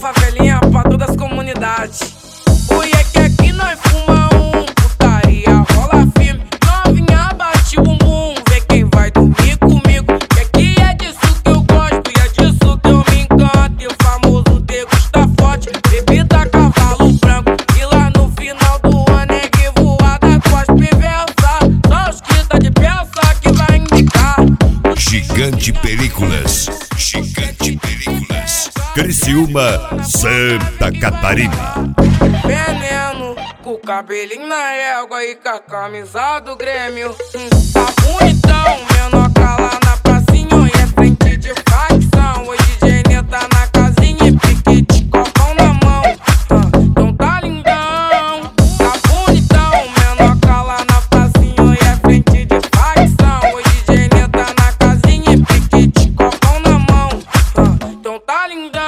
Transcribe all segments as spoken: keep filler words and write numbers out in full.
favelinha pra todas as comunidades. Oi, é que aqui nós fuma um, putaria rola firme. Novinha bate o bumbum, vê quem vai dormir comigo. Que aqui é disso que eu gosto e é disso que eu me encanto. E o famoso degusta forte, bebida cavalo branco. E lá no final do ano é que voada cospe versa. Só os que tá de peça que vai indicar. Gigante Películas, Gigante Películas, Criciúma, Santa Catarina. Veneno, com o cabelinho na régua e com a camisa do Grêmio. Hum, tá bonitão, menor cala na pracinha e é frente de facção. Hoje D J Nê tá na casinha e piquete, copão na mão. Ah, então tá lindão, tá bonitão, menor cala na pracinha e é frente de facção. Hoje D J Nê tá na casinha e piquete, copão na mão. Ah, então tá lindão.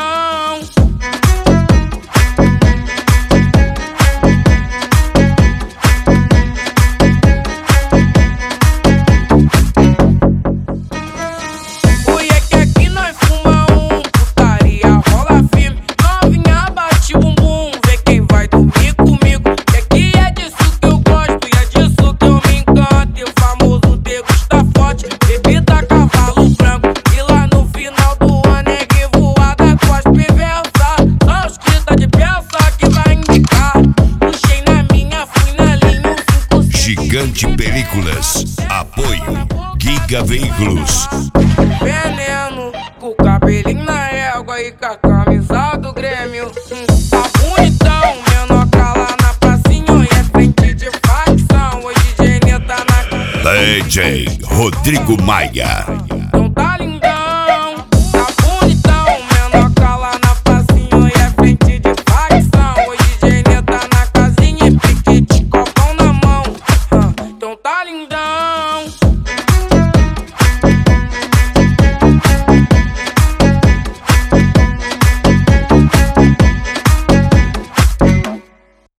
Gigante Películas, apoio Giga Veículos. Veneno, com o cabelinho na régua e com a camisa do Grêmio. Hum, tá bonitão, menor cala na pracinha e é frente de facção. Hoje D J Nê tá na... D J Rodrigo Maia. Então tá lindão, tá bonitão, menor cala na pracinha e é frente de facção. Hoje D J Nê tá na casinha e piquete, copão na mão. Ah, então tá lindão.